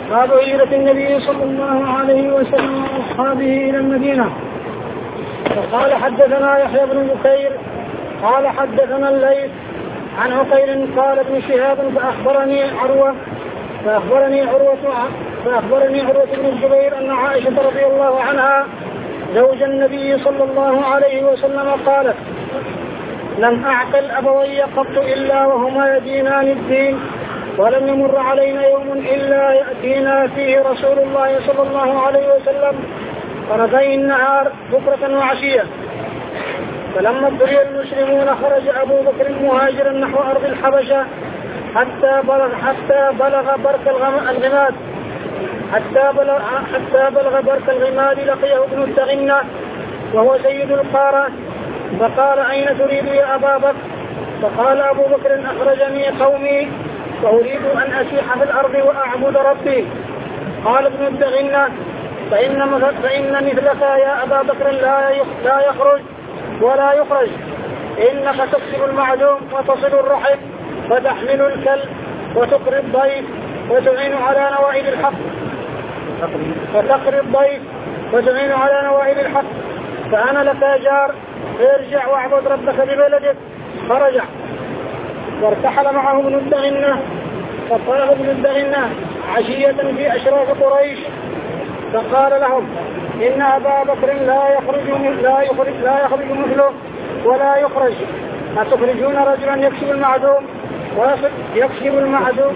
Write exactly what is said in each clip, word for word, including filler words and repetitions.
باب هجرة النبي صلى الله عليه وسلم وأصحابه إلى المدينة. وقال حدثنا يحيى بن بكير قال حدثنا الليث عن عقيل قال ابن شهاب فأخبرني عروة فأخبرني عروة فأخبرني عروة بن الزبير أن عائشة رضي الله عنها زوج النبي صلى الله عليه وسلم قالت: لم أعقل أبوي قط إلا وهما يدينان الدين، ولم يمر علينا يوم إلا يأتينا فيه رسول الله صلى الله عليه وسلم طرفي النهار بكرة وعشية. فلما ابتلي المسلمون خرج أبو بكر مهاجرا نحو أرض الحبشة حتى بلغ حتى بلغ برك الغماد حتى بلغ حتى بلغ برك الغماد لقيه ابن التغنة وهو سيد القارة، فقال: أين تريد يا أبا بكر؟ فقال أبو بكر: أخرجني قومي وأريد أن أسيح في الأرض وأعبد ربي. قال ابن التغنة: فإن, فإن مثلك يا أبا بكر لا يخرج ولا يخرج، إنك تكسب المعدوم وتصل الرحم وتحمل الكلب وتقري الضيف وتعين على نوائب الحق وتقري الضيف وتعين على نوائب الحق، فأنا لك جار، ارجع واعبد ربك ببلدك. فرجع وارتحل معه ابن الدغنة، فطلب ابن الدغنة عشية في أشراف قريش فقال لهم: إن أبا بكر لا يخرج لا يخرج لا يخرج مثله ولا يخرج، أتخرجون رجلا يكسب المعدوم يكسب المعدوم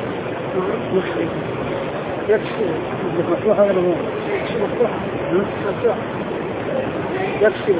يكسب يكسب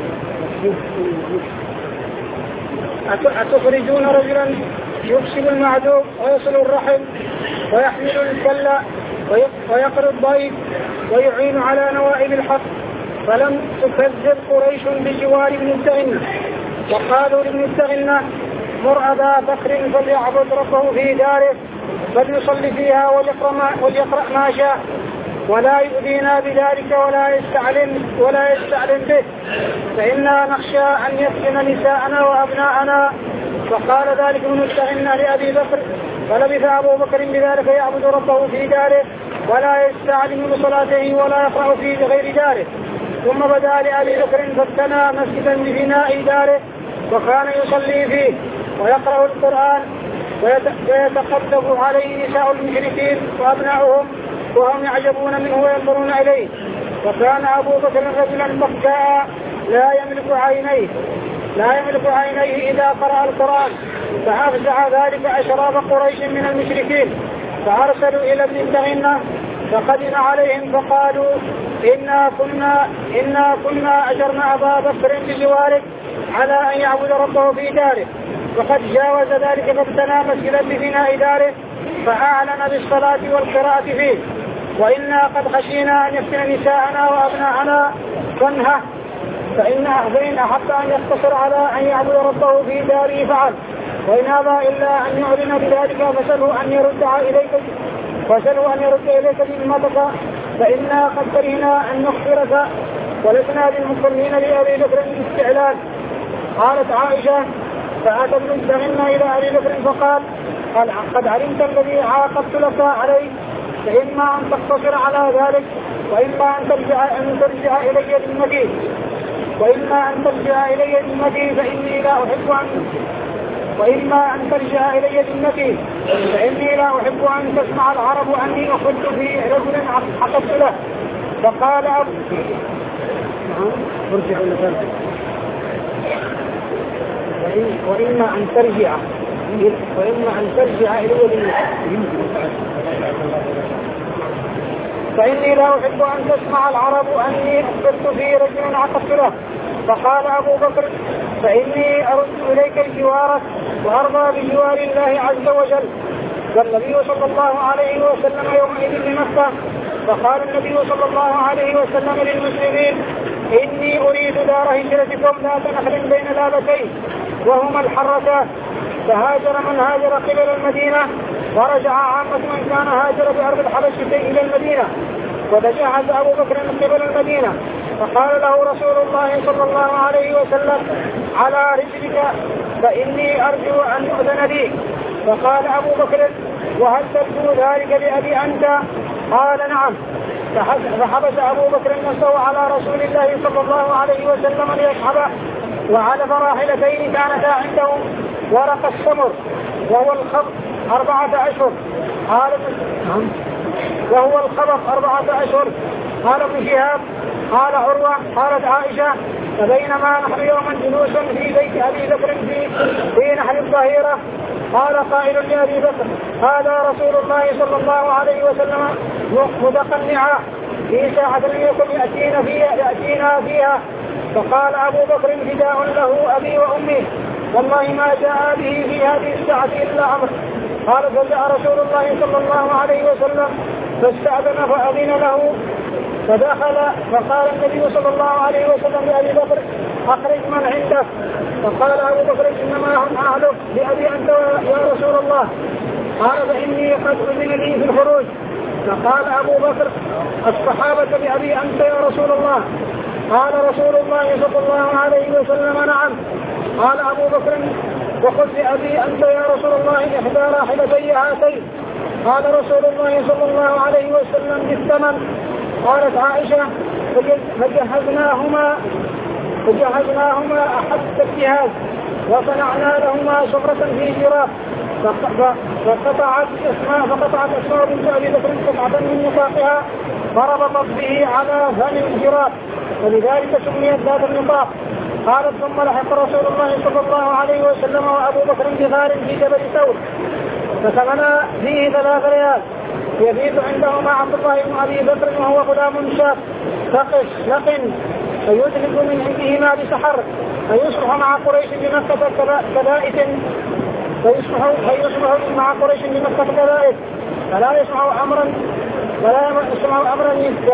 أتخرجون رجلا يكسب المعدوم ويصل الرحم ويحمل الكلة ويقري الضيف ويعين على نوائب الحق، فلم تكذب قريش بجوار ابن التغنة، وقالوا لابن التغنة: مر أبا بكر فليعبد ربه في داره فليصلي فيها وليقرأ ما شاء ولا يؤذينا بذلك ولا يستعلم ولا يستعلم به، فإنا نخشى أن يفتن نساءنا وأبناءنا. فقال ذلك ابن التغنة لأبي بكر، فلبث أبو بكر بذلك يعبد ربه في داره ولا يستعلم بصلاته ولا يقرأ في غير داره. ثم بدا لأبي بكر فابتنى مسجدا ببناء داره وكان يصلي فيه ويقرأ القرآن ويتقدم عليه نساء المشركين وأبناؤهم وهم يعجبون منه وينظرون إليه. وكان أبو بكر رجلا مخجاء لا يملك عينيه لا يملك عينيه إذا قرأ القرآن، فأفزع ذلك أشراف قريش من المشركين، فأرسلوا إلى ابن التغنة فقدم عليهم فقالوا: إنا كنا إنا كنا أجرنا أبا بكر بجوارك على أن يعبد ربه في داره، وقد جاوز ذلك فابتنى مسجدا ببناء داره فأعلن بالصلاة والقراءة فيه، وإنا قد خشينا أن يفتن نساءنا وأبناءنا فانهه، فإن فإن أحب أن يقتصر على أن يعبد ربه في داره فعل، وإن أبى إلا أن يعلن بذلك فسأله أن يرد إليك فسأله أن يرد إليك بذمتك، فإنا قد كرهنا أن نخبرك ولسنا بالمكرمين لأبي بكر بالاستعلان. قالت عائشة: فأتى ابن التغنة إلى أبي بكر فقال: قد علمت الذي عاقبت لك عليه، فإما أن تقتصر على ذلك وإما أن ترجع أن ترجع إلي ذمتي وإما أن ترجع إلي ذمتي فإني لا أحب أن وإما أن ترجع إلي ذمتي فإني لا أحب أن تسمع العرب أني أخذت في رجل عقبت له. فقال أبو وإما أن ترجع وإما أن ترجع إلي ذمتي فإني لا أحب أن تسمع العرب أني أخذت في رجل عقبت له. فقال أبو بكر: فإني أرد إليك الجوار وأرضى بجوار الله عز وجل. والنبي صلى الله عليه وسلم يومئذ بمكة، فقال النبي صلى الله عليه وسلم للمسلمين: إني أريد دار هجرتكم ذات نخل بين لابتين وهما الحرتان. فهاجر من هاجر قبل المدينة ورجع عامة من كان هاجر بأرض الحبشة إلى المدينة، وتجهز أبو بكر قبل المدينة، فقال له رسول الله صلى الله عليه وسلم: على رجلك فإني أرجو أن يؤذن لي. فقال أبو بكر: وهل ترجو ذلك لأبي أنت؟ قال نعم. فحبس أبو بكر نفسه على رسول الله صلى الله عليه وسلم ليصحبه، وعلى راحلتين كانتا عنده ورق السمر وهو الخبط أربعة أشهر. قال وهو الخبط أربعة أشهر. قال ابن شهاب قال عروة قالت عائشة فبينما نحن يوما جلوس في بيت أبي بكر في, في نحر الظهيرة قال قائل لأبي بكر هذا رسول الله صلى الله عليه وسلم متقنعا في ساعة لم يكن يأتينا فيها, يأتينا فيها. فقال أبو بكر فداء له أبي وأمي والله ما جاء به في هذه الساعة إلا أمر. قال فجاء رسول الله صلى الله عليه وسلم فاستأذن فأذن له فدخل. فقال النبي صلى الله عليه وسلم لأبي بكر أخرج من عندك. فقال أبو بكر إنما هم أهلك بأبي أنت يا رسول الله. قال فإني قد أذن لي في الخروج. فقال أبو بكر الصحابة بأبي أنت يا رسول الله. قال رسول الله صلى الله عليه وسلم نعم. قال أبو بكر وخذ بأبي أنت يا رسول الله إحدى راحلتي هاتين. قال رسول الله صلى الله عليه وسلم بالثمن. قالت عائشة فجهزناهما فجهزناهما أحد الجهاز وصنعنا لهما شفرة في جراب. فقطعت اسماء فقطعت اسماء بنت أبي بكر قطعة من نطاقها فربطت به على فم الجراب ولذلك سميت ذات النطاق. قالت ثم لحق رسول الله صلى الله عليه وسلم وأبو بكر بغار في جبل ثور فثمنا فيه ثلاث ليال يبيت عندهما عبد الله بن أبي بكر وهو غلام شاب ثقف لقن فيدرك من عندهما بسحر فيصبح مع قريش بمكة كبائت فيصبح مع قريش بمكة كبائت فلا يسمع أمرا ولا يسمع أمرا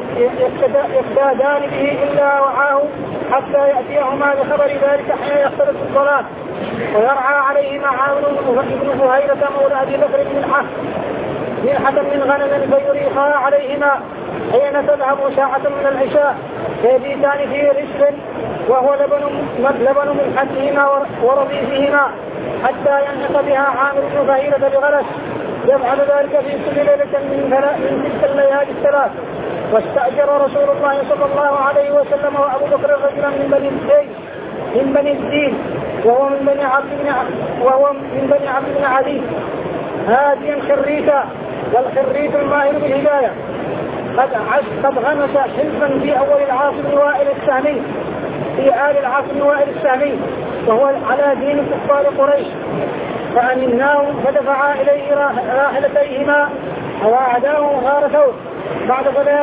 يقتدان به إلا وعاه حتى يأتيهما بخبر ذلك حين يختلط الصلاة ويرعى عليهما عامر بن فهيرة مولى أبي بكر بن الحق منحة من غنم فيريقها عليهما حين تذهب ساعة من العشاء فيبيتان في رسل وهو لبن لبن من حدهما ورضيفهما حتى ينحق بها عامر بن فهيرة بغرس يفعل ذلك في كل ليلة من تلك الليالي الثلاث. واستأجر رسول الله صلى الله عليه وسلم وأبو بكر رجلا من بني الدين من بني الدين وهو من بني عبد بن وهو من بني عبد بن علي هاديا خريتا والخريت الماهر بالهداية قد قد غمس حلفا في أول العاص بن وائل السهمي في آل العاص بن وائل السهمي وهو على دين كفار قريش فأمناه فدفعا إليه راحلتيهما ووعداه غار ثور بعد ثلاث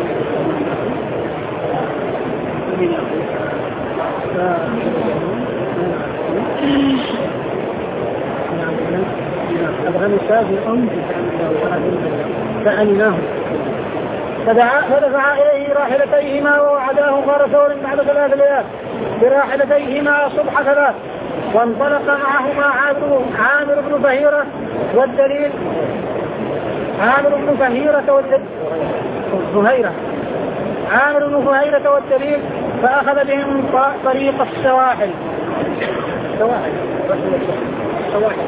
أبغمسا في الأم فأمناه فدفعا إليه راحلتيهما ووعداه غار ثور بعد ثلاث ليال براحلتيهما صبح ثلاث. وانطلق معهما عامر بن فهيرة والدليل عامر بن فهيرة والدليل عامر بن فهيرة والدليل فأخذ بهم طريق السواحل سواحل سواحل.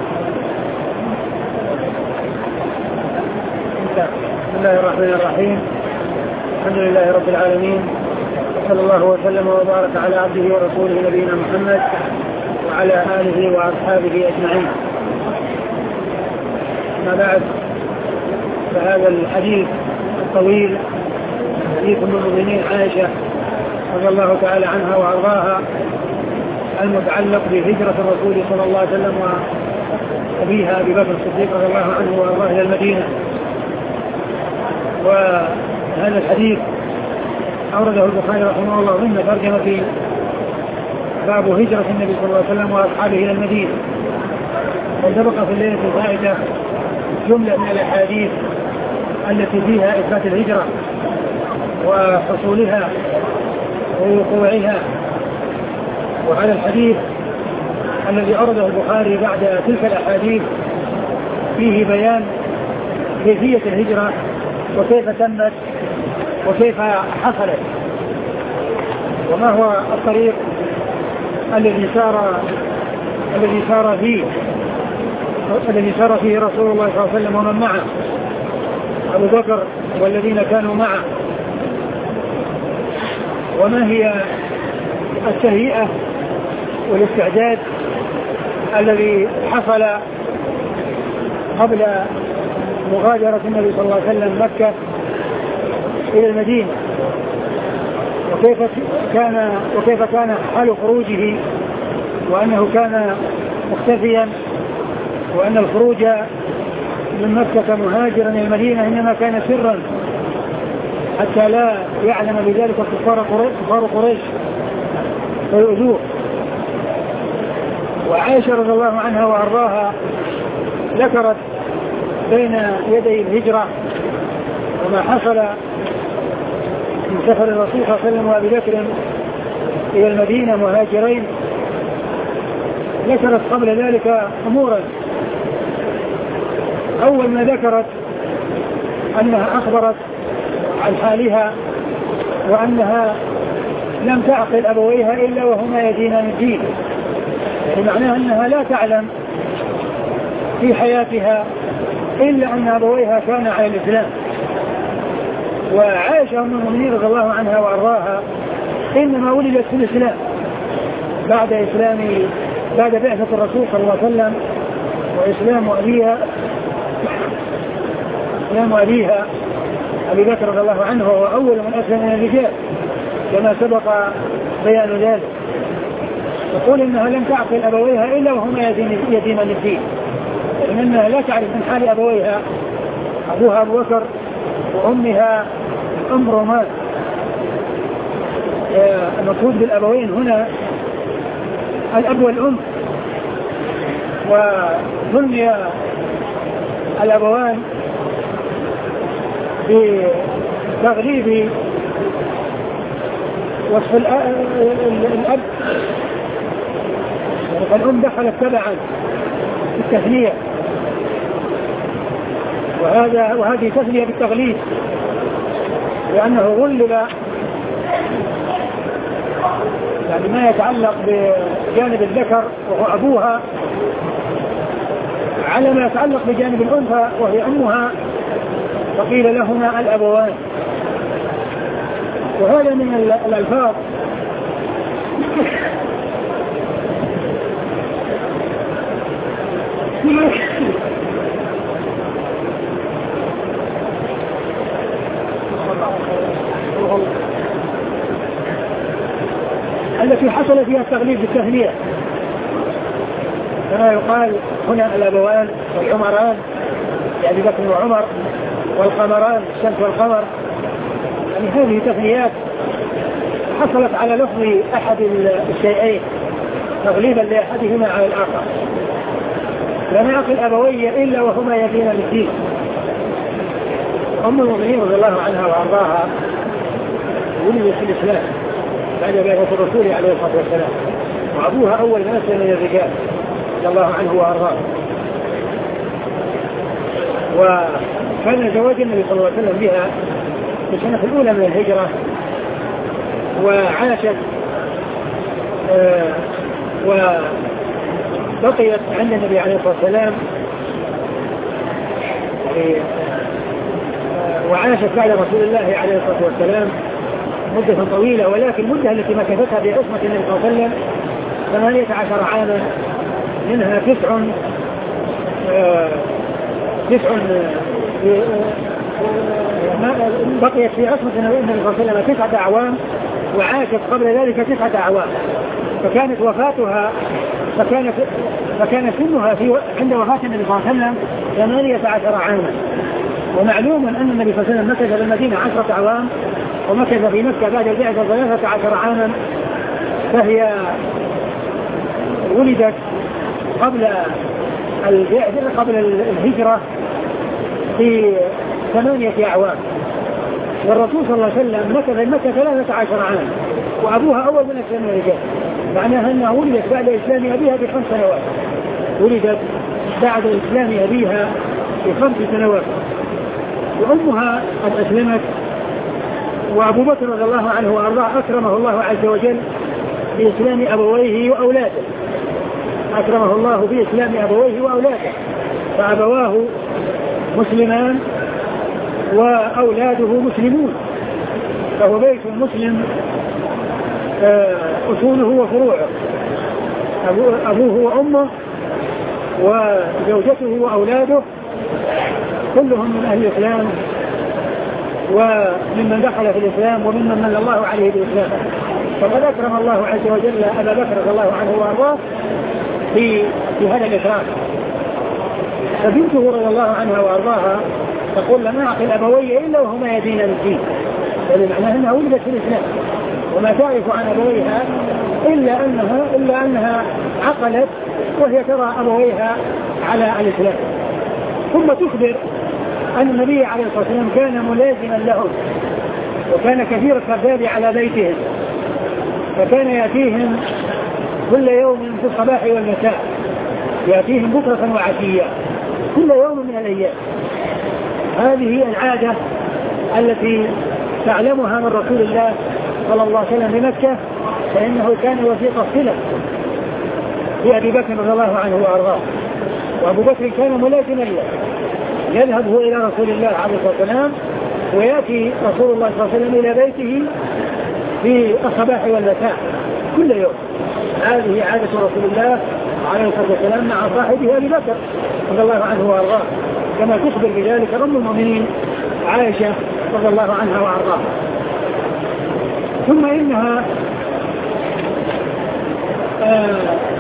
بسم الله الرحمن الرحيم. الحمد لله رب العالمين صلى الله وسلم وبارك على عبده ورسوله نبينا محمد وعلى آله وأصحابه أجمعين. ما بعد فهذا الحديث الطويل حديث من المؤمنين عائشة رضي الله تعالى عنها وأرضاها المتعلق بهجرة الرسول صلى الله عليه وسلم وأبيها أبي بكر الصديق رضي الله عنه وأرضاه إلى المدينة. وهذا الحديث أورده البخاري رحمه الله ضمن ترجمة باب هجرة النبي صلى الله عليه وسلم وأصحابه إلى المدينة. وسبق في الليلة الفائتة جملة من الأحاديث التي فيها إثبات الهجرة وحصولها ووقوعها. وهذا الحديث الذي أورده البخاري بعد تلك الأحاديث فيه بيان كيفية الهجرة وكيف تمت وكيف حصلت وما هو الطريق الذي سار الذي سار فيه الذي سار فيه رسول الله صلى الله عليه وسلم ومن معه. أبو بكر والذين كانوا معه، وما هي التهيئة والاستعداد الذي حصل قبل مغادرة النبي صلى الله عليه وسلم مكة إلى المدينة، وكيف كان وكيف كان حال خروجه، وأنه كان مختفيا، وأن الخروج من مكة مهاجرا إلى المدينة إنما كان سرا حتى لا يعلم بذلك كفار قريش ويؤذوه. وعائشة رضي الله عنها وأرضاها ذكرت بين يدي الهجرة وما حصل من سفر الرسول صلى الله عليه وسلم وأبي بكر إلى المدينة مهاجرين، ذكرت قبل ذلك أمورا. أول ما ذكرت أنها أخبرت عن حالها وأنها لم تعقل أبويها إلا وهما يدينان الدين، يعني معناها أنها لا تعلم في حياتها إلا أن أبويها كان على الإسلام. وعائشة أم المؤمنين رضي الله عنها وأرضاها إنما ولدت في الإسلام بعد إسلام بعد بعثة الرسول صلى الله عليه وسلم وإسلام أبيها إسلام أبيها أبي بكر رضي الله عنه وهو أول من أسلم من الرجال كما سبق بيان ذلك. يقول إنها لم تعقل أبويها إلا وهما يدينان الدين، لأنها لا تعرف من حال أبويها، أبوها أبو بكر وأمها أم رومان. المقصود بالأبوين هنا الأب والأم، وسمي الأبوان بتغليب وصف الأب، فالأم دخلت تبعا في التثنية، وهذا وهذه تثنية بالتغليب لأنه غلب يعني ما يتعلق بجانب الذكر وهو أبوها على ما يتعلق بجانب الأنثى وهي أمها، فقيل لهما الأبوان. وهذا من الألفاظ التي حصل فيها التغليب بالتهنئة، كما يقال هنا الأبوان والعمران يعني بكر وعمر والقمران الشمس والقمر، يعني هذه تثنيات حصلت على لفظ أحد الشيئين تغليبا لأحدهما على الآخر. لم يعقل أبوي إلا وهما يدينان الدين. أم المؤمنين رضي الله عنها وأرضاها ولدت في الإسلام بعد بعثة الرسول عليه الصلاة والسلام، وأبوها أول من أسلم من الرجال رضي الله عنه وأرضاه. وكان زواج النبي صلى الله عليه وسلم بها في السنة الأولى من الهجرة، وعاشت آه وبقيت عند النبي عليه الصلاة والسلام يعني آه وعاشت بعد رسول الله عليه الصلاة والسلام مدة طويلة، ولكن المدة التي مكثتها بعصمة النبي صلى الله عليه وسلم ثمانية عشر عاما، منها تسع آه تسع بقيت في عصمة النبي صلى الله عليه وسلم تسعة أعوام، وعاشت قبل ذلك تسعة أعوام. فكانت وفاتها فكانت فكان سنها في عند وفاة النبي صلى الله عليه وسلم ثمانية عشر عاما. ومعلوم أن النبي صلى الله عليه وسلم مكث في المدينة عشرة أعوام، ومكث في مكة بعد البعثة ثلاثة عشر عاما، فهي ولدت قبل قبل الهجرة في ثمانية أعوام، والرسول صلى الله عليه وسلم مكث في مكة ثلاثة عشر عاما، وأبوها أول من أسلم الرجال، معناها أنها ولدت بعد إسلام أبيها بخمس سنوات، ولدت بعد إسلام أبيها بخمس سنوات، وأمها قد أسلمت. وأبو بكر رضي الله عنه وأرضاه أكرمه الله عز وجل بإسلام أبويه وأولاده، أكرمه الله بإسلام أبويه وأولاده، فأبواه مسلمان وأولاده مسلمون، فهو بيت مسلم أصوله وفروعه، أبوه وأمه وزوجته وأولاده كلهم من أهل الإسلام وممن دخل في الإسلام وممن من الله عليه بالإسلام. فقد أكرم الله عز وجل أبا بكر رضي الله عنه وأرضاه في في هذا الإكرام. فبنته رضي الله عنها وأرضاها تقول لم أعقل أبوي إلا وهما يدينان الدين، يعني معناه أنها ولدت في الإسلام وما تعرف عن أبويها إلا أنها إلا أنها عقلت وهي ترى أبويها على الإسلام. ثم تخبر أن النبي عليه الصلاة والسلام كان ملازما لهم وكان كثير الخفاف على بيتهم، فكان يأتيهم كل يوم في الصباح والمساء، يأتيهم بكرة وعشية كل يوم من الأيام. هذه العادة التي تعلمها من رسول الله صلى الله عليه وسلم بمكة، فإنه كان وثيق الصلة بأبي بكر رضي الله عنه وأرضاه، وأبو بكر كان ملازما له، يذهب هو إلى رسول الله عليه الصلاة والسلام ويأتي رسول الله صلى الله عليه وسلم إلى بيته في الصباح والمساء كل يوم. هذه عادة رسول الله عليه الصلاة والسلام مع صاحبه أبي بكر رضي الله عنه وأرضاه، كما تخبر بذلك أم المؤمنين عائشة رضي الله عنها وأرضاها. ثم إنها آه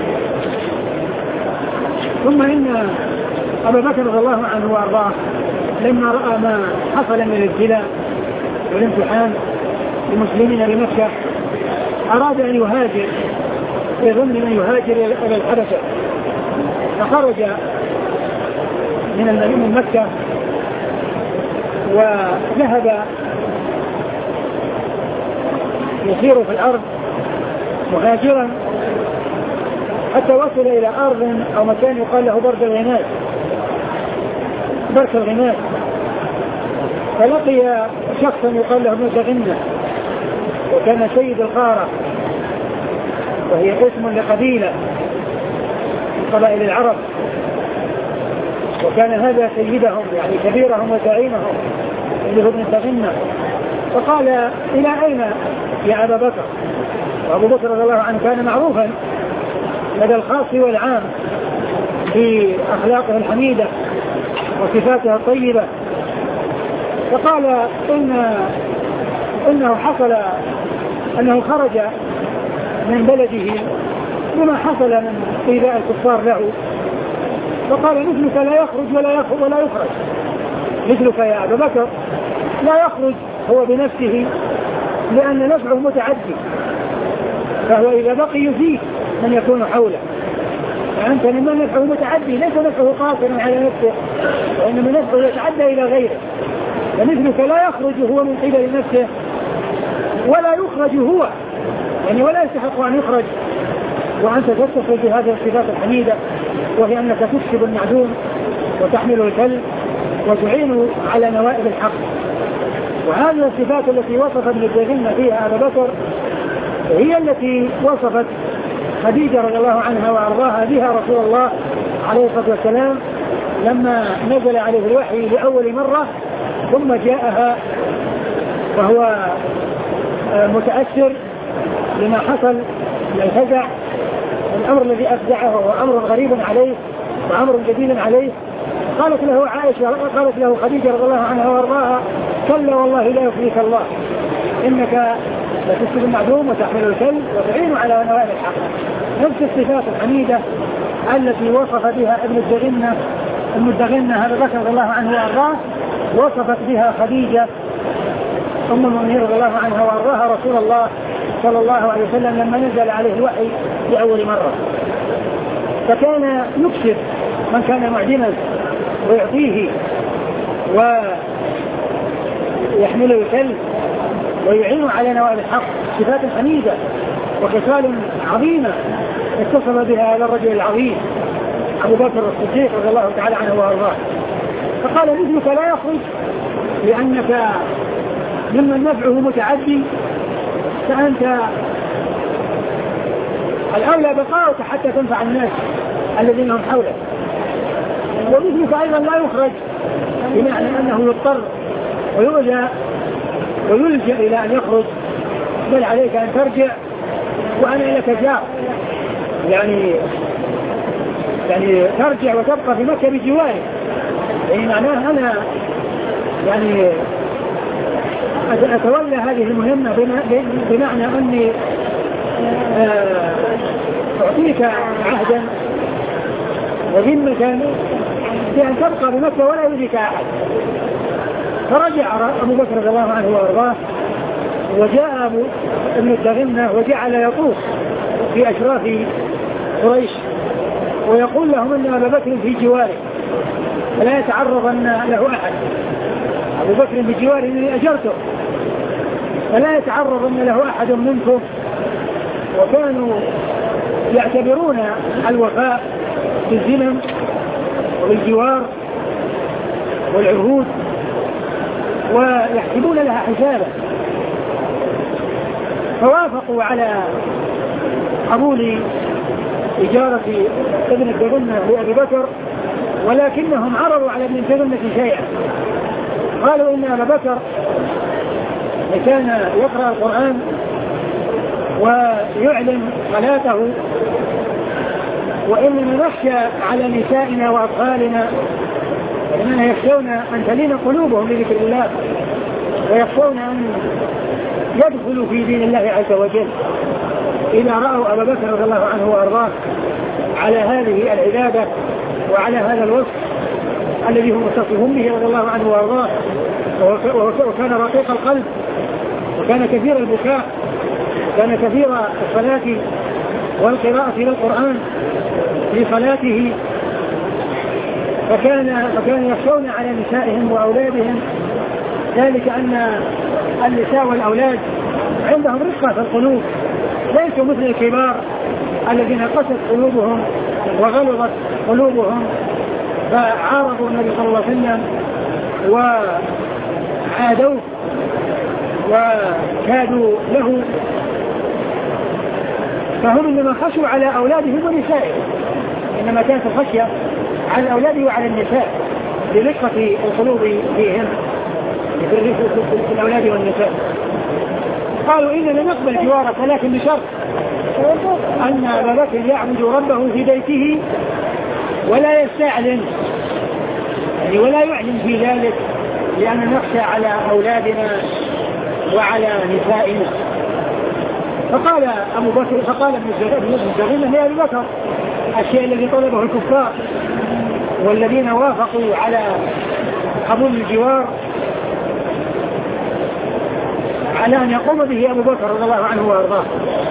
ثم إن أبا بكر رضي الله عنه وأرضاه لما رأى ما حصل من الابتلاء والامتحان للمسلمين بمكة أراد أن يهاجر، يظن أن يهاجر إلى الحبشة، فخرج من المدينة من مكة وذهب يسير في الأرض مهاجرا حتى وصل إلى أرض أو مكان يقال له برد الغماس، برد الغماس، فلقي شخصا يقال له ابن دغنة، وكان سيد القارة وهي اسم لقبيلة من قبائل العرب، وكان هذا سيدهم يعني كبيرهم وزعيمهم اللي هو ابن دغنة. فقال إلى أين يا أبا بكر؟ وأبو بكر رضي الله عنه كان معروفا لدى الخاص والعام في أخلاقه الحميدة وصفاته الطيبة. فقال إن إنه حصل أنه خرج من بلده بما حصل من إيذاء الكفار له، فقال مثلك لا يخرج ولا يخرج ولا يخرج، مثلك يا أبا بكر لا يخرج هو بنفسه لأن نفعه متعدي، فهو إذا بقي يزيد من يكون حوله، فأنت لما نفعه متعدي ليس نفعه قاصرا على نفسه وإنما نفعه يتعدى إلى غيره. فمثلك لا يخرج هو من قبل نفسه ولا يخرج هو، يعني ولا يستحق أن يخرج، وأنت تتصل بهذه الصفات الحميدة، وهي أنك تكسب المعدوم وتحمل الكل وتعين على نوائب الحق. وهذه الصفات التي وصف ابن دغنة فيها أبا بكر هي التي وصفت خديجة رضي الله عنها وأرضاها بها رسول الله عليه الصلاة والسلام لما نزل عليه الوحي لأول مرة، ثم جاءها وهو متأثر لما حصل من الفزع، الأمر الذي أفزعه هو أمر غريب عليه وأمر جديد عليه. قالت له عائشة قالت له خديجة رضي الله عنها وأرضاها كلا والله لا يخزيك الله إنك لتكسب المعدوم وتحمل الكل وتعين على نوائب الحق. نفس الصفات الحميدة التي وصف بها ابن الدغنة ابن الدغنة أبا بكر رضي الله عنه وأرضاه وصفت بها خديجة أم المؤمنين رضي الله عنها وأرضاها رسول الله صلى الله عليه وسلم لما نزل عليه الوحي لأول مرة. فكان يكسب من كان معدما ويعطيه ويحمل الكل ويعين على نوائب الحق، صفات حميدة وخصال عظيمة اتصل بها هذا الرجل العظيم أبو بكر الصديق رضي الله تعالى عنه وأرضاه. فقال مثلك لا يخرج لأنك ممن نفعه متعدي، فأنت الأولى بقاؤك حتى تنفع الناس الذين هم حولك. ومثلك أيضا لا يخرج بمعنى أنه يضطر ويؤذى ويلجأ إلى أن يخرج، بل عليك أن ترجع وأنا لك جار، يعني يعني ترجع وتبقى في مكة بجواره، يعني معناه أنا يعني أتولى هذه المهمة بمعنى أني أعطيك عهدا وذمة بأن تبقى بمكة ولا يؤذيك أحد. فرجع أبو بكر رضي الله عنه وأرضاه، وجاء أبو ابن الدغنة وجعل يطوف في أشراف قريش ويقول لهم أن أبا بكر في جواره فلا يتعرضن له أحد. أبو بكر في جواره إني أجرته فلا يتعرضن له أحد منكم. وكانوا يعتبرون الوفاء بالذمم وبالجوار والعهود ويحسبون لها حسابا، فوافقوا على قبول إجارة ابن الدغنة لأبي بكر، ولكنهم عرضوا على ابن الدغنة شيئا. قالوا إن أبا بكر كان يقرأ القرآن ويعلن صلاته، وإننا نخشى على نسائنا وأطفالنا إننا يخشون أن تلين قلوبهم لذكر الله ويخشون أن يدخلوا في دين الله عز وجل إذا رأوا أبا بكر رضي الله عنه وأرضاه على هذه العبادة وعلى هذا الوصف الذي هو متصف به رضي الله عنه وأرضاه. وكان رقيق القلب وكان كثير البكاء وكان كثير الصلاة والقراءة للقرآن في صلاته، فكان فكانوا يخشون على نسائهم وأولادهم، ذلك أن النساء والأولاد عندهم رقة في القلوب، ليسوا مثل الكبار الذين قست قلوبهم وغلظت قلوبهم فعارضوا النبي صلى الله عليه وسلم وعادوه وكادوا له. فهم إنما خشوا على أولادهم ونسائهم، إنما كانت الخشية على الأولاد وعلى النساء لرقة القلوب فيهم في الأولاد والنساء. قالوا إننا نقبل جوارك لكن بشرط أن أبا بكر يعبد ربه في بيته ولا يستعلن، يعني ولا يعلن في ذلك، لأن نخشى على أولادنا وعلى نسائنا. فقال أبو بكر فقال ابن الدغنة يا أبي بكر الشيء الذي طلبه الكفار والذين وافقوا على قبول الجوار على أن يقوم به أبو بكر رضي الله عنه وأرضاه.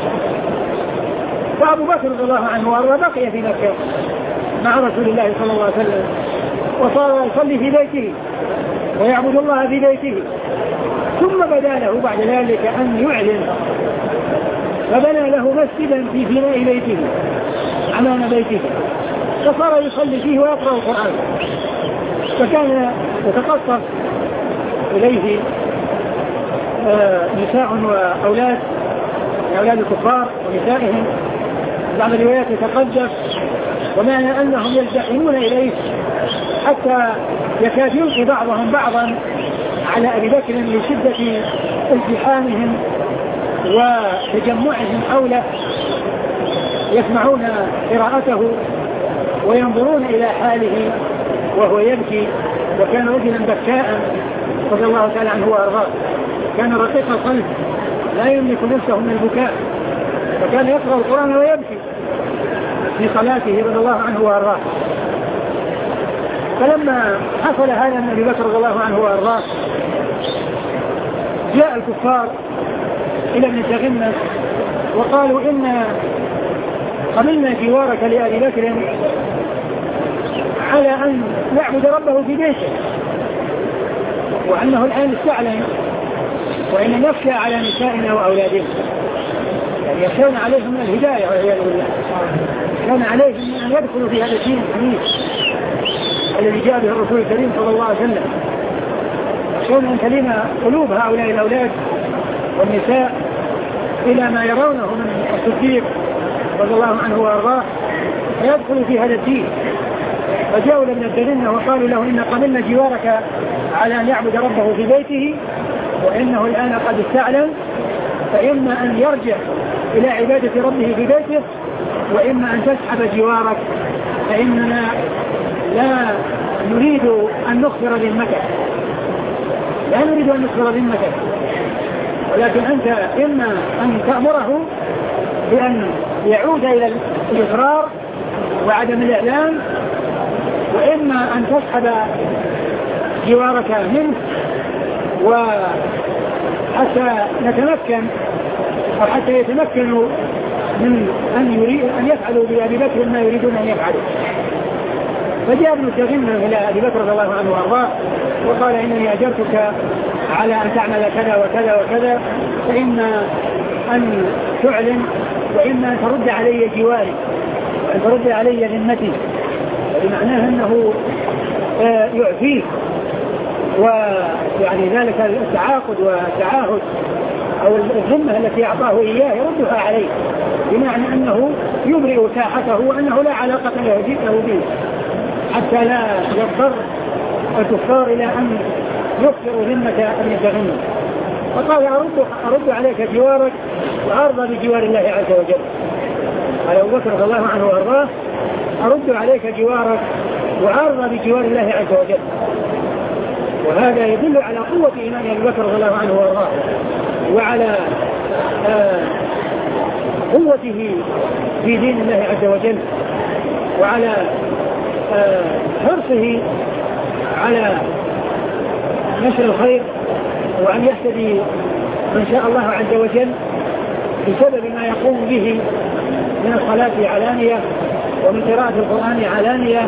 فأبو بكر رضي الله عنه وأرضاه بقي في مكة مع رسول الله صلى الله عليه وسلم، وصار يصلي في بيته ويعبد الله في بيته. ثم بدا له بعد ذلك أن يعلن، فبنى له مسجدا في فناء بيته أمام بيته، فصار يصلي فيه ويقرأ القرآن. فكان يتقصف إليه آه نساء وأولاد أولاد الكفار ونسائهم، بعض الروايات يتقدس، ومعنى أنهم يلتحمون إليه حتى يكاد يلقي بعضهم بعضا على أبي بكر لشدة التحامهم وتجمعهم حوله، يسمعون قراءته وينظرون إلى حاله وهو يبكي. وكان رجلا بكاء رضي الله تعالى عنه وأرضاه، كان رقيق القلب لا يملك نفسه من البكاء، فكان يقرأ القرآن ويبكي في صلاته رضي الله عنه وأرضاه. فلما حصل هذا من أبي بكر رضي الله عنه وأرضاه جاء الكفار إلى ابن الدغنة وقالوا إن قبلنا جوارك لأبي بكر على أن نعبد ربه في بيته، وأنه الآن استعلن، وإن نخشى على نسائنا وأولادنا، يعني يخشون عليهم من الهداية والعياذ بالله، كان عليهم أن يدخلوا في هذا الدين الحنيف الذي جاء به الرسول الكريم صلى الله عليه وسلم، يخشون أن تلين قلوب هؤلاء الأولاد والنساء إلى ما يرونه من الصديق رضي الله عنه وأرضاه فيدخلوا في هذا الدين. فجاءوا لابن الدغنة وقالوا له إن قبلنا جوارك على أن يعبد ربه في بيته، وإنه الآن قد استعلم، فإما أن يرجع إلى عبادة ربه في بيته، وإما أن تسحب جوارك، فإننا لا نريد أن نخسر ذمتك، لا نريد أن نخسر ذمتك، ولكن أنت إما أن تأمره بأن يعود إلى الإقرار وعدم الإعلام، وإما أن تسحب جوارك منه، وحتى نتمكن أو حتى يتمكنوا من أن يريد أن يفعلوا بأبي بكر ما يريدون أن يفعلوا. فجاء ابن تغنى إلى أبي بكر رضي الله عنه وأرضاه وقال إنني أجرتك على أن تعمل كذا وكذا وكذا، فإما أن تعلن وإما أن ترد علي جواري وأن ترد علي ذمتي، بمعناه أنه يعفيه، ويعني ذلك التعاقد والتعاهد أو الذمة التي أعطاه إياه يردها عليه، بمعنى أنه يبرئ ساحته وأنه لا علاقة له به، حتى لا يضطر الكفار إلى أن يخسروا ذمة ابن تغنى. فقال أرد, أرد عليك جوارك وأرضى بجوار الله عز وجل. قال أبو بكر رضي الله عنه وأرضاه أرد عليك جوارك وأرضى بجوار الله عز وجل. وهذا يدل على قوة إيمان أبي بكر رضي الله عنه وأرضاه، وعلى آه قوته في دين الله عز وجل، وعلى آه حرصه على نشر الخير وأن يهتدي من شاء الله عز وجل بسبب ما يقوم به من الصلاة علانية ومن قراءة القرآن علانية.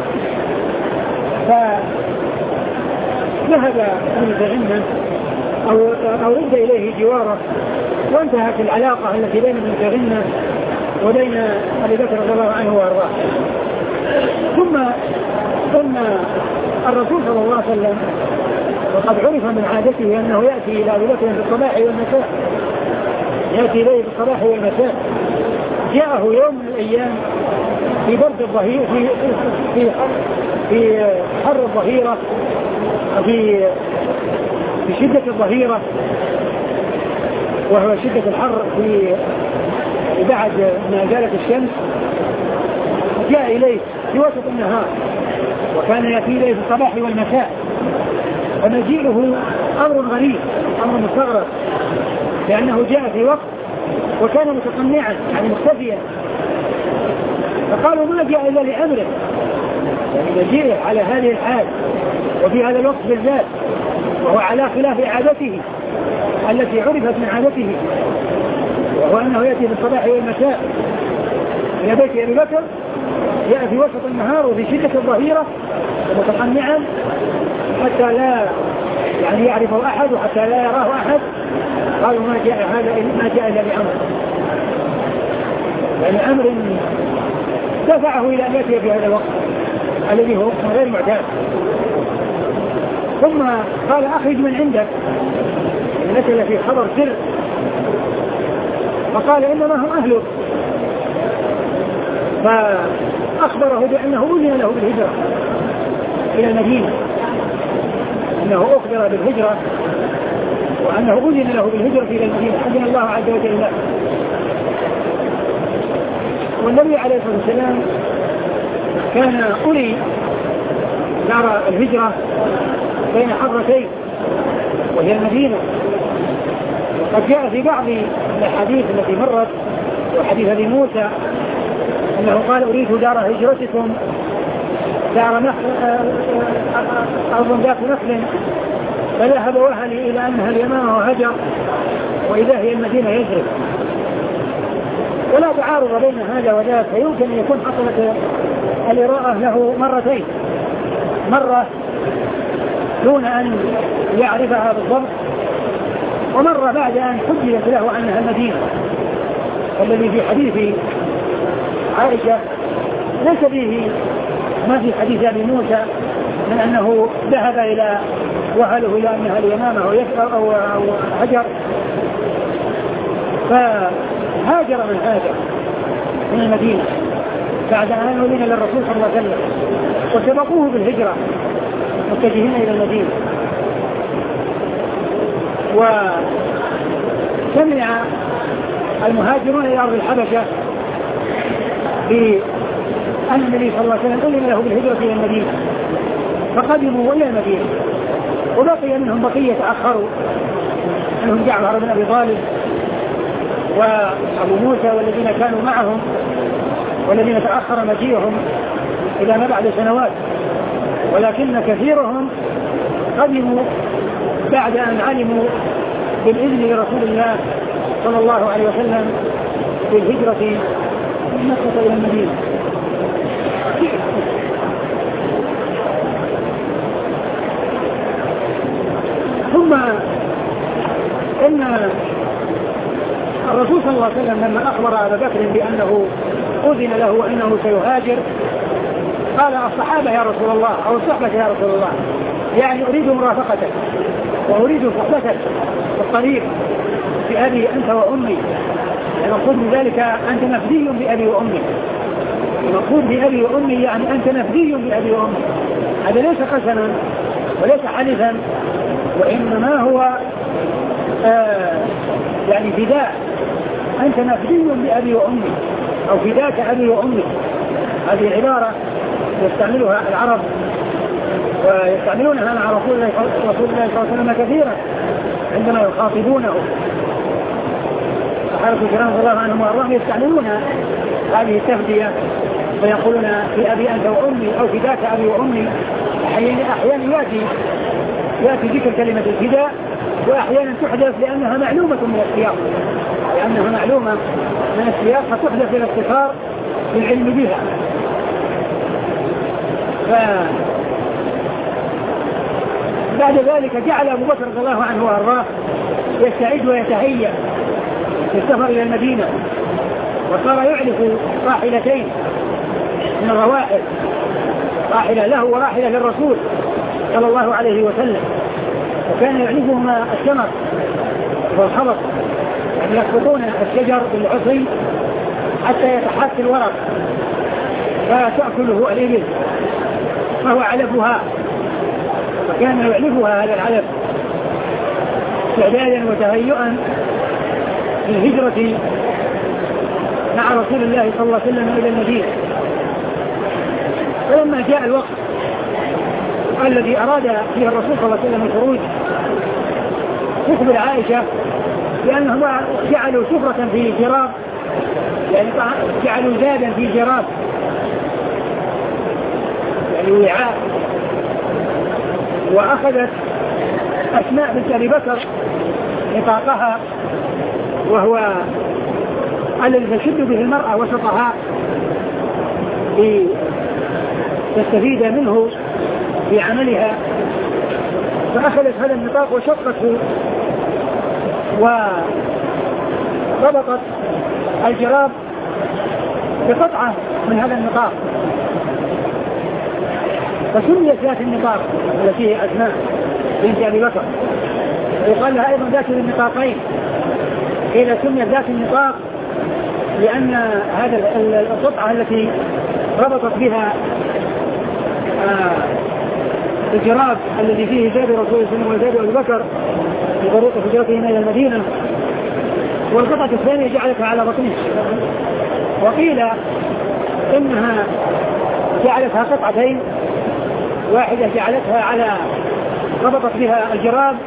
فذهب ابن تغنى أو, أو رد إليه جواره، وانتهت العلاقة التي بين ابن تغنى وبين أبي بكر رضي الله عنه وأرضاه. ثم ثم الرسول صلى الله عليه وسلم وقد عرف من عادته أنه يأتي إلى أبي بكر في الصباح والمساء، يأتي إليه في الصباح والمساء. جاءه يوم من الأيام في برد الظهيرة في في حر في حر الظهيرة في في شدة الظهيرة، وهو شدة الحر في بعد ما زالت الشمس. جاء إليه في وسط النهار، وكان يأتي إليه في الصباح والمساء، فمجيئه أمر غريب، أمر مستغرب، لأنه جاء في وقت وكان متقنعا يعني مختفيا. فقالوا ما جاء إلا لأمره، يعني مجيئه على هذه الحال وفي هذا الوقت بالذات، وهو على خلاف عادته التي عرفت من عادته، وهو أنه يأتي في الصباح والمساء إلى بيت أبي بكر، جاء في وسط النهار وفي شدة الظهيرة متقنعا حتى لا يعني يعرفه أحد وحتى لا يراه أحد. قالوا ما جاء هذا ما جاء إلا بأمر، يعني أمر دفعه إلى أن يأتي في هذا الوقت الذي هو وقت غير معتاد. ثم قال أخرج من عندك، نزل في خبر سر، فقال إنما هم أهله، فأخبره بأنه أذن له بالهجرة إلى المدينة، أنه أخبر بالهجرة وأنه أذن له بالهجرة إلى المدينة، أذن الله عز وجل له. والنبي عليه الصلاة والسلام كان أولي دار الهجرة بين حضرتين وهي المدينة. وقد جاء في بعض الحديث التي مرت وحديث أبي موسى أنه قال أريد دار هجرتكم دار نخل أرض ذات نخل، فذهب وهلي إلى أنها اليمامة وهجر وإذا هي المدينة يجري. ولا تعارض بين هذا وذاك، فيمكن أن يكون حصلت الإراءة له مرتين، مرة دون أن يعرفها بالضبط، ومرة بعد أن حدثت له أنها المدينة. والذي في حديث عائشة ليس فيه ما في حديث أبي موسى من أنه ذهب إلى وهله إلى أنها اليمامة أو هجر، فهاجر من هاجر من المدينة بعد أن أذن للرسول صلى الله عليه وسلم، وسبقوه بالهجرة متجهين إلى المدينة. وسمع المهاجرون إلى أرض الحبشة بأن النبي صلى الله عليه وسلم أذن له بالهجرة إلى المدينة، فقدموا إلى المدينة، وبقي منهم بقية تأخروا، منهم جعفر بن أبي طالب وأبو موسى والذين كانوا معهم والذين تأخر مجيئهم إلى ما بعد سنوات، ولكن كثيرهم قدموا بعد أن علموا بالإذن لرسول الله صلى الله عليه وسلم بالهجرة من مكة إلى المدينة. ثم إن الرسول صلى الله عليه وسلم لما أخبر أبا بكر بأنه أذن له وأنه سيهاجر قال الصحابة يا رسول الله أو الصحبة يا رسول الله، يعني أريد مرافقتك وأريد صحبتك في الطريق بأبي أنت وأمي، المقصود من ذلك أنت نفدي بأبي وأمي، المقصود بأبي وأمي يعني أنت نفدي بأبي وأمي. هذا ليس قسما وليس حلفا، وإنما هو آه يعني فداء، أنت نفدي بأبي وأمي أو فداك أبي وأمي. هذه العبارة يستعملها العرب ويستعملونها مع رسول الله صلى الله عليه وسلم كثيرا عندما يخاطبونه. الصحابة الكرام رضي الله عنهم وارضاهم يستعملون هذه التفدية فيقولون في أبي أنت وأمي أو فداك أبي وأمي. أحيانا يأتي يأتي ذكر كلمة الفداء، وأحيانا تحدث لأنها معلومة من السياق، لأنها معلومة من السياق فتحدث للاختصار بالعلم بها. بعد ذلك جعل أبو بكر رضي الله عنه وأرضاه يستعد ويتهيأ للسفر إلى المدينة، وصار يعلف راحلتين من الرواحل، راحلة له وراحلة للرسول صلى الله عليه وسلم، وكان يعلفهما الشمر والخبط، يعني يخبطون الشجر بالعصي حتى يتحاك الورق فتأكله الإبل فهو علفها، فكان يعلفها هذا العلف استعدادا وتهيئا للهجرة مع رسول الله صلى الله عليه وسلم إلى المدينة. فلما جاء الوقت الذي أراد فيه الرسول صلى الله عليه وسلم الخروج تخبر عائشة بأنهم جعلوا سفرة في جراب، يعني جعلوا زادا في جراب يعني وعاء، وأخذت أسماء بنت أبي بكر نطاقها وهو الذي تشد به المرأة وسطها لتستفيد منه في عملها، فأخذت هذا النطاق وشقته وربطت الجراب بقطعة من هذا النطاق، فسميت ذات النطاق التي هي أسماء بنت أبي بكر، ويقال لها أيضا ذات النطاقين. إذا سميت ذات النطاق لأن هذا القطعة التي ربطت بها آه الجراب الذي فيه زاد رسول الله صلى الله عليه وسلم وزاد أبي بكر في طريق هجرتهم إلى المدينة، والقطعة الثانية جعلتها على بطنه، وقيل إنها جعلتها قطعتين، واحدة جعلتها على ربطت بها الجراب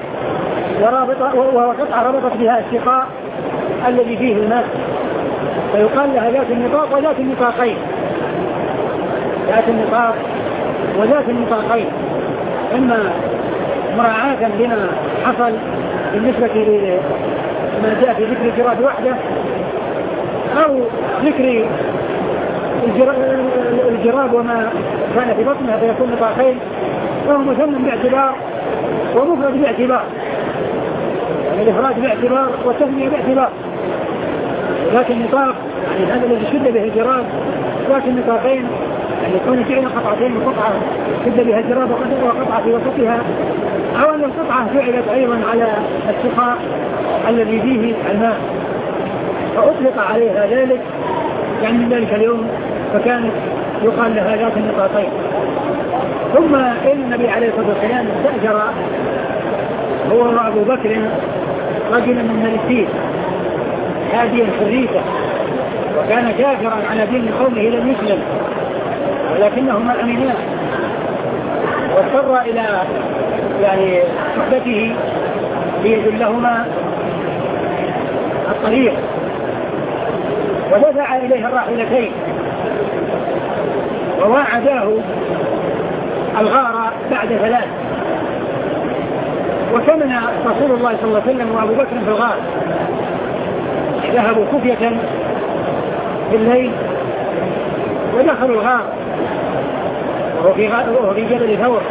وقطعة ربطت بها السقاء الذي فيه الماء، فيقال لها ذات النطاق وذات النطاقين، ذات النطاق وذات النطاقين، إما مراعاة لما حصل بالنسبة لما جاء في ذكر الجراد وحده أو ذكر الجراب وما كان في بطنها فيكون نطاقين، فهو مثنى باعتبار ومفرد باعتبار، يعني الإفراد باعتبار والتثنية باعتبار. ذات النطاق يعني هذا الذي شد به الجراب، ذات النطاقين يعني يكون فعلا قطعتين وقطعة شد بها الجراب وقطعة في وسطها، أو أن القطعة فعلت أيضا على السقاء الذي فيه الماء فأطلق عليها ذلك، يعني من ذلك اليوم فكانت يقال لها ذات النطاقين. ثم النبي عليه الصلاة والسلام استأجر هو وأبو بكر رجلا من الملكين هاديا حريته، وكان كافرا على دين قومه لم يسلم ولكنهما أمناه، واضطر إلى يعني صحبته ليدلهما الطريق، ودفع إليه الراحلتين وواعداه الغار بعد ثلاث. وكمن رسول الله صلى الله عليه وسلم وأبو بكر في الغار، ذهبوا خفية في الليل ودخلوا الغار وهو في, وهو في جبل ثور،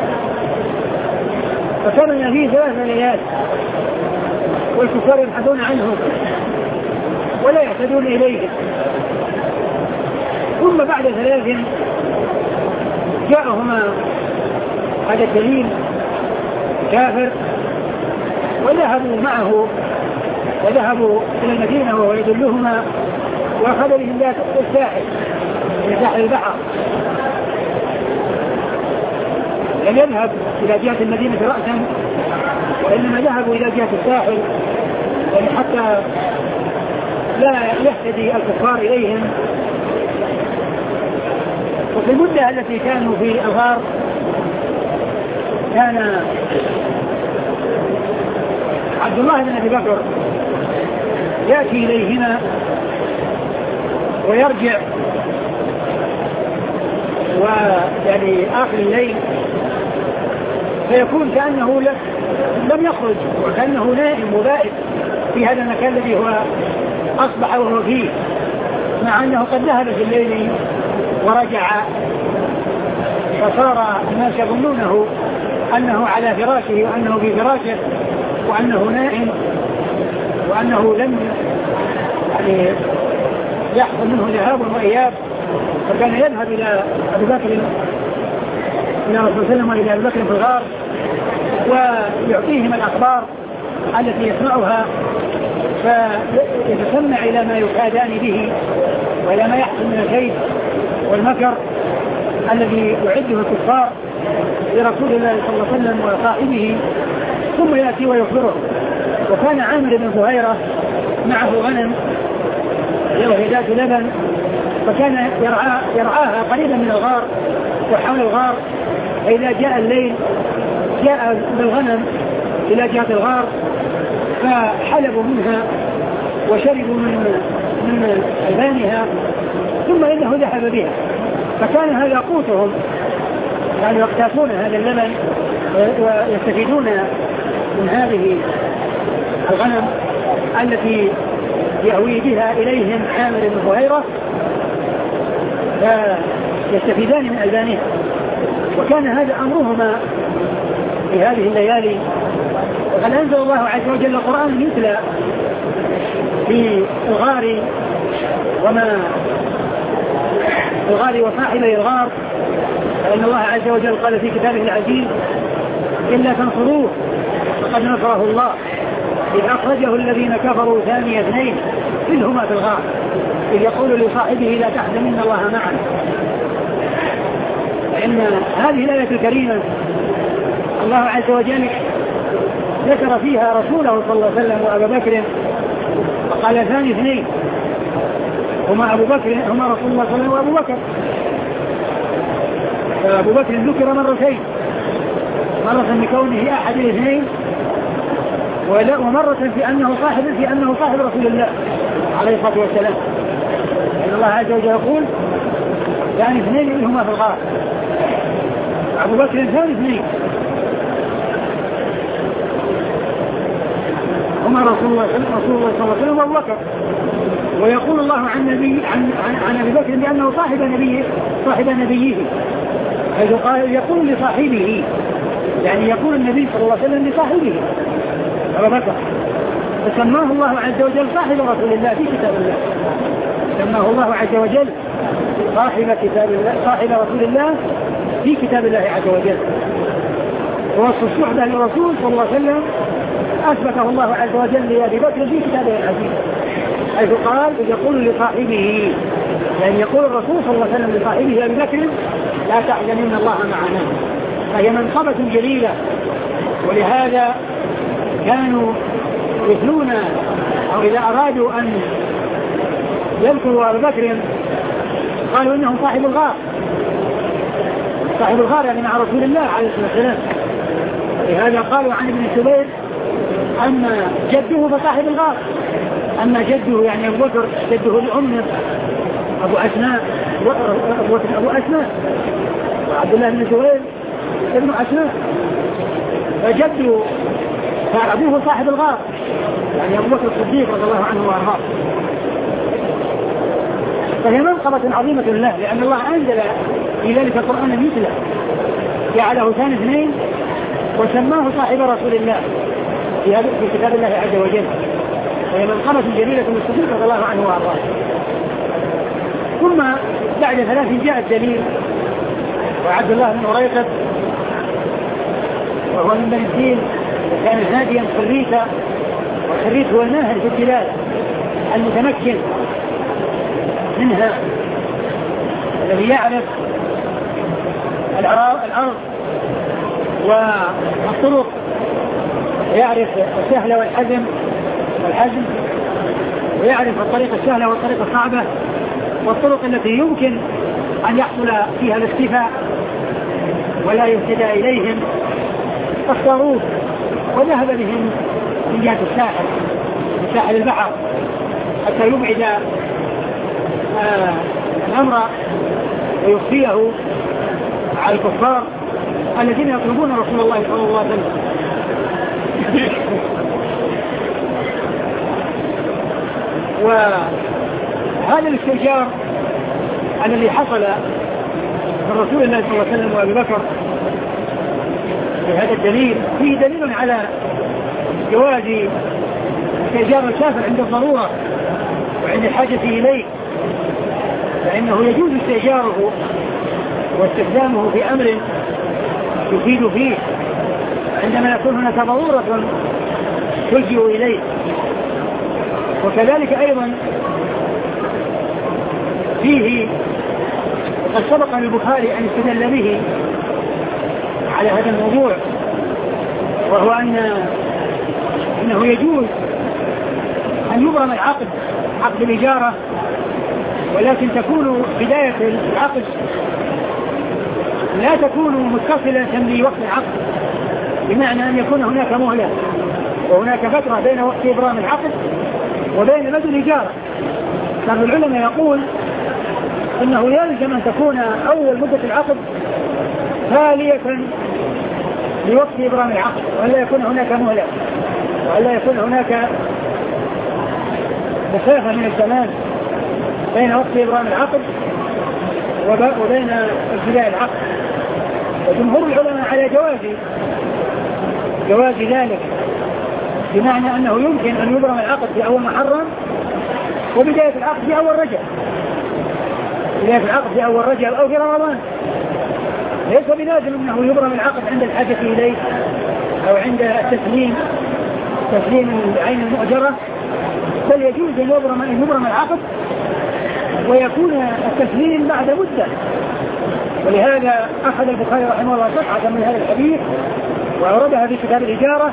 فكمن فيه ثلاث ليال والكفار يبحثون عنهم ولا يهتدون إليه. ثم بعد ثلاث جاءهما هذا الدليل كافر وذهبوا معه وذهبوا إلى المدينة وهو يدلهما، وأخذ بهم ذات الساحل من ساحل البحر، لم يذهب إلى جهة المدينة رأسا وإنما ذهبوا إلى جهة الساحل يعني حتى لا يهتدي الكفار إليهم. وفي المدة التي كانوا في الغار كان عبد الله بن أبي بكر يأتي إليهما ويرجع ويعني آخر الليل، فيكون كأنه لم يخرج وكأنه نائم وبائت في هذا المكان الذي هو أصبح وهو فيه، مع أنه قد ذهب في الليل ورجع، فصار الناس يظنونه أنه على فراشه وأنه في فراشه وأنه نائم وأنه لم يعني يحصل منه ذهاب وإياب. فكان يذهب إلى أبي بكر إلى رسول الله صلى الله عليه وسلم وإلى أبي بكر في الغار ويعطيهم الأخبار التي يسمعها، فيتسمع إلى ما يكادان به وإلى ما يحصل من الكيد والمكر الذي يعده الكفار لرسول الله صلى الله عليه وسلم وصاحبه، ثم يأتي ويخبره. وكان عامر بن فهيرة معه غنم وهي ذات لبن، فكان يرعى يرعاها قريبا من الغار وحول الغار، فإذا جاء الليل جاء بالغنم إلى جهة الغار فحلبوا منها وشربوا من من ألبانها، ثم إنه ذهب بها، فكان هذا قوتهم، كانوا يقتاتون هذا اللبن ويستفيدون من هذه الغنم التي يأوي بها إليهم عامر بن فهيرة، فيستفيدان من ألبانها. وكان هذا أمرهما في هذه الليالي. وقد أنزل الله عز وجل القرآن يتلى في الغار وما الغار وصاحبي الغار، فإن الله عز وجل قال في كتابه العزيز: إلا تنصروه فقد نصره الله إذ أخرجه الذين كفروا ثاني اثنين إذ هما في الغار إذ يقول لصاحبه لا تحزن إن الله معنا. فإن هذه الآية الكريمة الله عز وجل ذكر فيها رسوله صلى الله عليه وسلم وأبا بكر، وقال ثاني اثنين هما أبو بكر هما رسول الله صلى الله عليه وسلم وأبو بكر. فأبو بكر ذكر مرتين، مرة بكونه أحد الاثنين، ومرة في أنه صاحب في أنه صاحب رسول الله عليه الصلاة والسلام. إن الله عز وجل يقول ثاني اثنين منهما في الغار، أبو بكر ثاني اثنين هما رسول الله رسول الله صلى الله عليه وسلم وأبو بكر. ويقول الله عن نبي عن عن, عن أبي بكر بأنه صاحب نبيه صاحب نبيه، حيث قال يقول لصاحبه، يعني يقول النبي صلى الله عليه وسلم لصاحبه أبو بكر، فسماه الله عز وجل صاحب رسول الله في كتاب الله، سماه الله عز وجل صاحب كتاب الله صاحب رسول الله في كتاب الله عز وجل. ووصف الصحبة للرسول صلى الله عليه وسلم أثبته الله عز وجل لأبي بكر في كتابه العزيز، حيث قال يقول لصاحبه، يعني يقول الرسول صلى الله عليه وسلم لصاحبه أبي بكر لا تحزن إن الله معنا، فهي منقبة جليلة. ولهذا كانوا يثنون أو إذا أرادوا أن يذكروا أبا بكر قالوا إنه صاحب الغار، صاحب الغار يعني مع رسول الله عليه الصلاة والسلام. لهذا قالوا عن ابن الزبير أما جده فصاحب الغار، أما جده يعني أبو بكر جده لأمه أبو أسماء أبو, أبو أسماء وعبد الله بن الزبير ابن أسماء، فجده فأبوه صاحب الغار يعني أبو بكر الصديق رضي الله عنه وأرضاه. فهي منقبة عظيمة له، لأن الله أنزل في ذلك القرآن مثله جعله ثاني اثنين وسماه صاحب رسول الله في كتاب الله عز وجل. وهي منقبة جميلة للصديق رضي الله عنه وأرضاه. ثم بعد ثلاث جاء الدليل وعبد الله بن أريقط وهو من بني الدين كان هاديا خريتا، والخريت هو الماهر في الدلالة المتمكن منها الذي يعرف الأرض والطرق ويعرف السهل والحزم والحزم ويعرف الطريق السهلة والطريق الصعبة والطرق التي يمكن أن يحصل فيها الاختفاء ولا يهتدى إليهم، فاختاروه وذهب بهم من جهة الساحل من ساحل البحر حتى يبعد آه الأمر ويخفيه على الكفار الذين يطلبون رسول الله صلى الله عليه وسلم. وهذا الاستئجار الذي حصل من رسول الله صلى الله عليه وسلم وأبي بكر بهذا الدليل فيه دليل على جواز استئجار الكافر عند الضرورة وعند الحاجة إليه، فإنه يجوز استئجاره واستخدامه في أمر يفيد فيه عندما يكون هناك ضرورة تلجئ إليه. وكذلك أيضا فيه قد سبق للبخاري أن استدل به على هذا الموضوع، وهو أن إنه يجوز أن يبرم العقد عقد الإجارة، ولكن تكون بداية العقد لا تكون متصلة بوقت العقد، بمعنى أن يكون هناك مهلة وهناك فترة بين وقت إبرام العقد وبين مدى الإجارة. كان العلماء يقول أنه يلزم أن تكون أول مدة العقد تالية لوقت إبرام العقد، ولا يكون هناك مهلة ولا يكون هناك مسافة من الزمان بين وقت إبرام العقد وبين ابتداء العقد. وجمهور العلماء على جواز جواز ذلك، بمعنى أنه يمكن أن يبرم العقد في أول محرم وبداية العقد في أول رجب، بداية العقد في أول رجب أو في رمضان. ليس بلازم أنه يبرم العقد عند الحاجة إليه أو عند التسليم تسليم العين المؤجرة، بل يجوز أن يبرم, أن يبرم العقد ويكون التسليم بعد مدة. ولهذا أخذ البخاري رحمه الله صفحة من هذا الحديث وأوردها في كتاب الإجارة،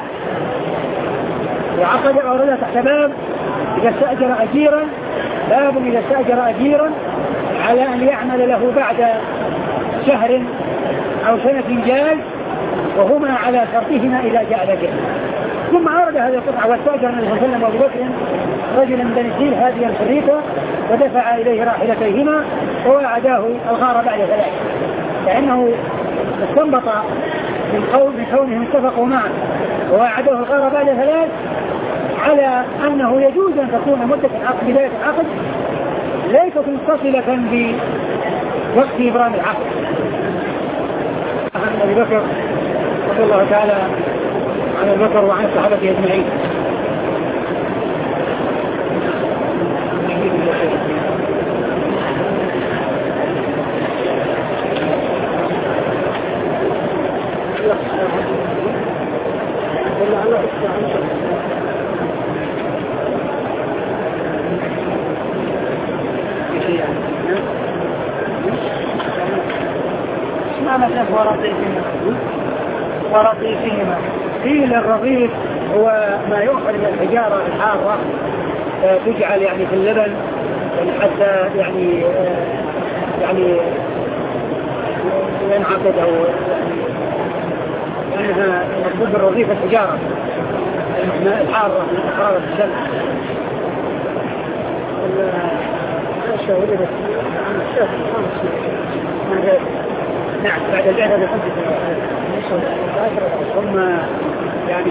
وعقد أوردها تحت باب إذا استأجر أجيرا، باب إذا استأجر أجيرا على أن يعمل له بعد شهر أو سنة جاز، وهما على شرطهما إذا جاء ذلك. ثم أورد هذه القطعة واستأجر النبي صلى الله عليه وسلم وأبو بكر رجلا من بني الدين هاديا خريطا ودفع إليه راحلتيهما ووعداه الغار بعد ثلاث، لأنه استنبط من قول من كونهم اتفقوا معه ووعداه الغار بعد ثلاث على أنه يجوز أن تكون مدة العقد بداية العقد ليست متصلة بوقت إبرام العقد. عن أبي بكر رضي الله تعالى عن أبي بكر وعن الصحابة أجمعين. ما مثل ورطيفهما ورطيفهما قيل الرغيف هو ما يؤخذ من الحجارة الحارة تجعل يعني في اللبن حتى يعني يعني ينعقد أو يعني لأنها مطلوب الرغيف الحجارة الماء الحارة من حرارة الشمس. نعم بعد الجهة بخمسة ثم يعني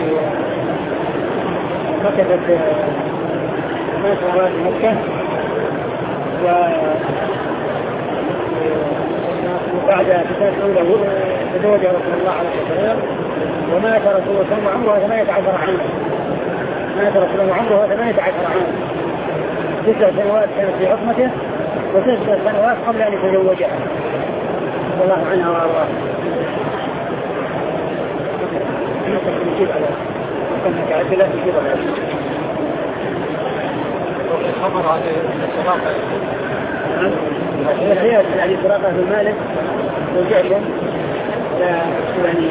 مكثت ما سنوات مكة وبعد فتاة أولى تزوج رسول الله عليه الصلاة والسلام ومات رسول الله وعمره ثمانية عشر عاما مات رسول الله وعمره ثمانية عشر عاما تسع سنوات كانت في عصمته وتسع سنوات قبل أن يتزوجها رضي الله عنها وأرضاها. نجيب على كنا كعدلة نجيب على الخمر على السراقة الحياة يعني سراقة في المالك وجعل يعني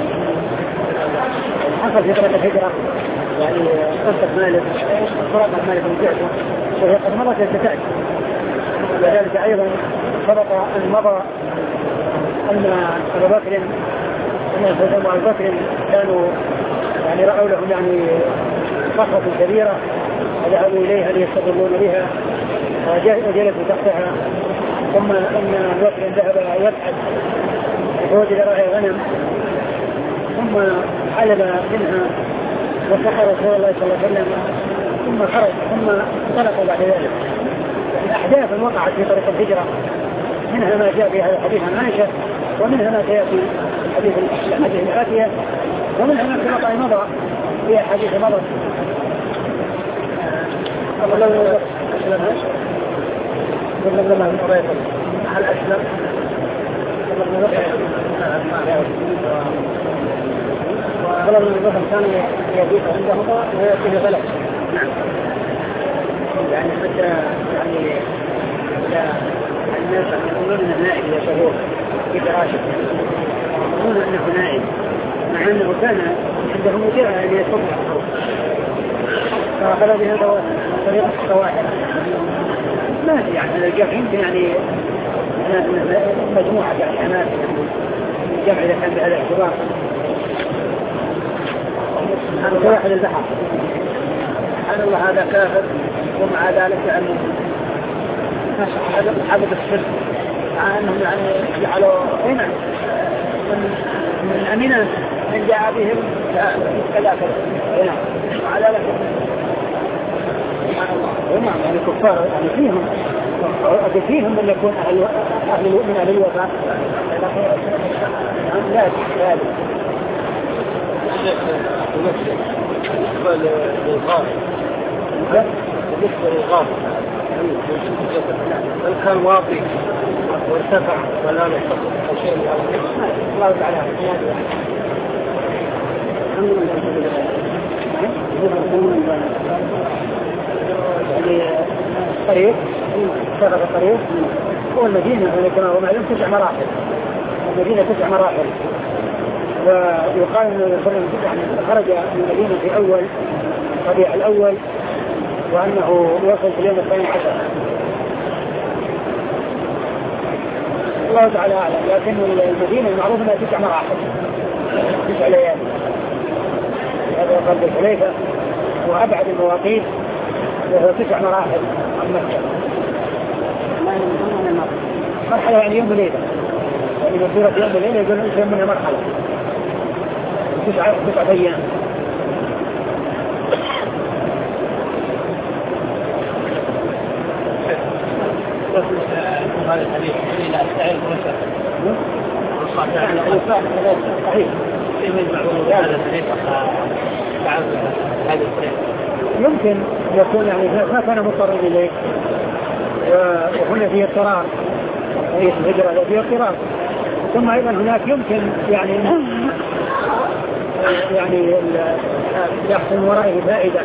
حصل في طريقة الهجرة يعني قصة مالك سراقة مالك وجعله وهي قد مرت التتاج. وذلك أيضا سبق أن مضى أن أبو بكر أن الحسن وأبو بكر كانوا يعني رأوا لهم يعني صخرة كبيرة فذهبوا إليها ليستظلون بها وجلسوا تحتها. ثم أن أبو بكر ذهب يبحث فوجد راعي غنم ثم علب منها وسحر رسول الله صلى الله عليه وسلم ثم خرج ثم انطلق بعد ذلك. الأحداث وقعت في طريق الهجرة منها ما جاء في هذا الحديث عن عائشة ومنها ما سيأتي حديث الحديث الآتية ومنها ما سبق أن مضى في حديث مضى. الله لو أسلم ولا لما من قرية هل أسلم ولا من الرسل كان يبيت عندهما ويأتي بغلق. نعم يعني حتى يعني الناس يقولون انه نائب يا شهور في فراشه يقولون انه نائب مع انه كان عنده مجرى ان يستطيع فأخذ بهذا طريقة السواحل ما يعني هذا الجمع يمكن يعني مجموعة يعني أناس الجمع إذا كان بهذا الاعتبار هذا سواحل البحر سبحان الله هذا كافر ومع ذلك أنه حدث الشرك مع أنهم يعني جعلوا هنا من, من أمينة من جاء بهم ثلاثة هنا وعلى ذلك سبحان الله هم يعني كفار يعني فيهم أو فيهم من يكون أهل أهل من أهل الوفاء لا لا بالنسبة للغار بالنسبة للغار هل كان واطي وارتفع ولا نحصل أو شيء الله تعالى يعني الطريق شرف الطريق هو المدينة كما هو معلوم تسع مراحل المدينة تسع مراحل ويقال أنه يعني خرج من المدينة في أول ربيع الأول وأنه يوصل في اليوم الثاني عشر الله تعالى أعلم. لكن المدينة المعروف أنها تسع مراحل تسع ليالي هذا يقال بالحليفة وأبعد المواقيت وهو تسع مراحل عن مكة مرحلة يعني يوم وليلة يعني مدورة يوم وليلة يقولون يسمى منها مرحلة تسعة تسعة أيام. هذا الحديث إلى أستعير مرسل صحيح هذا الحديث بعد هذا الشيء يمكن يكون يعني ما كان مضطر إليه وهنا فيه اضطرار رئيس الهجرة فيه اضطرار. ثم أيضا هناك يمكن يعني يعني يحصل من ورائه فائدة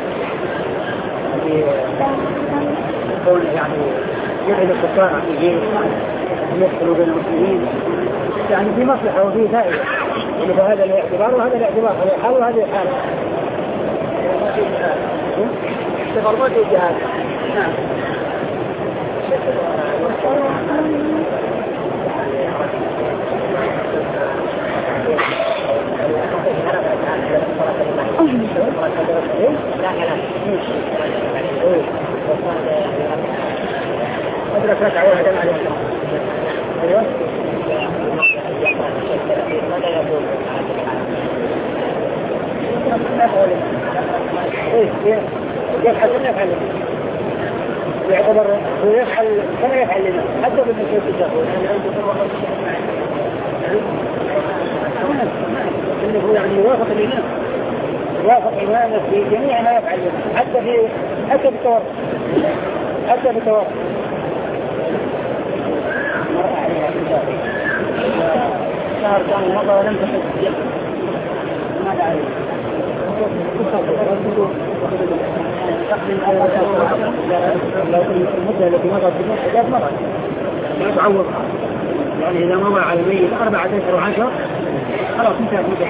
يكون يعني يعيد الكفار يجيب يدخلوا بين المسلمين يعني في مصلحة وفي فائدة. فهذا الاعتبار وهذا الاعتبار، هذا حال وهذا حال. استغفر ما في جهاد. نعم. أدرك ركعة واحدة عليه. أيوة. إيه إيه يفعل كم يفعل يعتبر هو يفعل كم يفعل لنا حتى بالنسبة للتشهد إنه يعني يوافق الإمام يوافق إمامه في جميع ما يفعل لنا حتى في حتى بالتوافق حتى بالتوافق مرة عليها شهر كان مضى ولم تحس ماذا عليه لو المدة التي مضت بدون حجاب مرة لا تعوض يعني إذا مضى على الميت أربعة عشر وعشر خلاص انتهت مدة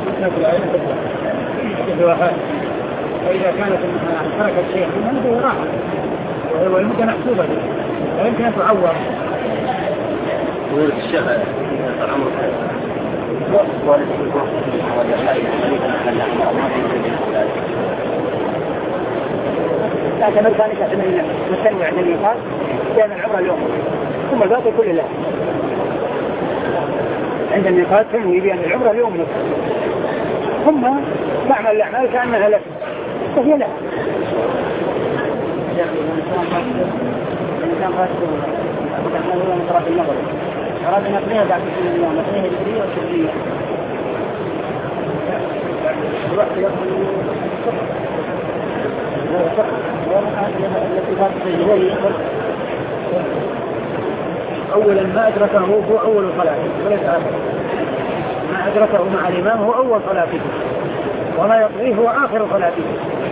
الحجاب. وإذا كانت حركة الشيخ المدة راحة وهو المدة محسوبة فيمكن أن تعوض. والشيخ العمر تعتمد ذلك اعتمد مستنوع عند الميقات لأن العمر اليوم ثم الباقي كل الله عند الميقات تنوي بأن العمر اليوم ثم تعمل الأعمال كأنها لك وهي لا. الإنسان فاسد وتحمل هو من طرف النظر أراد نقلية بعد كل اليوم نقلية جبرية وشبرية الوقت يقضي أولا ما أدركه هو أول صلاة وليس آخر ما أدركه مع الإمام هو أول صلاته وما يقضيه هو آخر صلاته